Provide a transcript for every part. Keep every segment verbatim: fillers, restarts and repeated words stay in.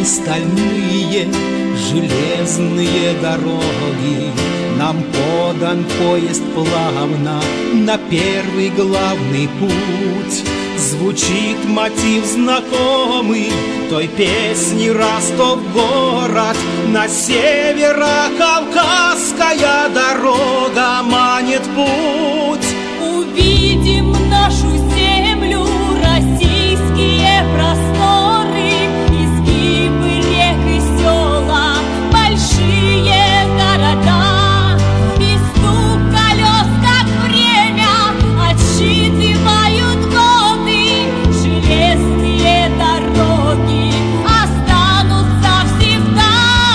стальные железные дороги. Нам подан поезд плавно на первый главный путь. Звучит мотив знакомый той песни «Ростов город». На северо-кавказская дорога манит путь. Увидим нашу землю, российские просторы, изгибы рек и села, большие города. И стук колес, как время, отсчитывают годы. Железные дороги останутся всегда.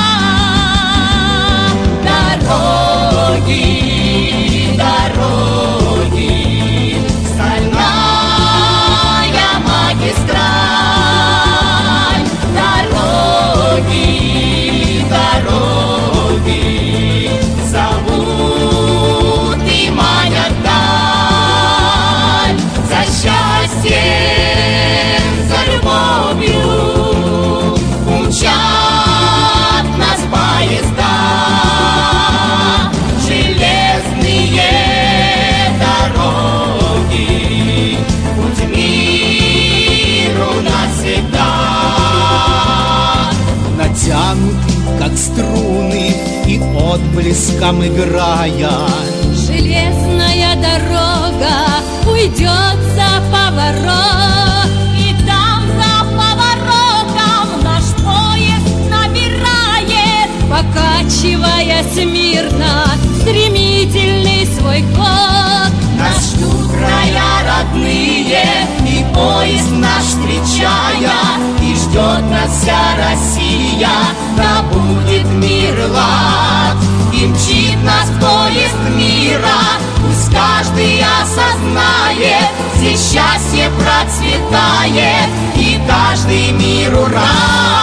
Дороги, дороги, стальная магистраль. Дороги, дороги, зовут и манят даль. За счастьем, за любовью умчат нас поезда. Железные дороги, путь миру навсегда. Натянуты, как струны, и отблеском играя, Железная дорога уйдет за поворот, и там за поворотом наш поезд набирает, покачиваясь мирно, стремительный свой ход. нас ждут края родные, и поезд наш встречая, и ждет нас вся Россия, да будет мир лад. И мчит нас поезд мира, пусть каждый осознает, здесь счастье процветает, и каждый миру рад.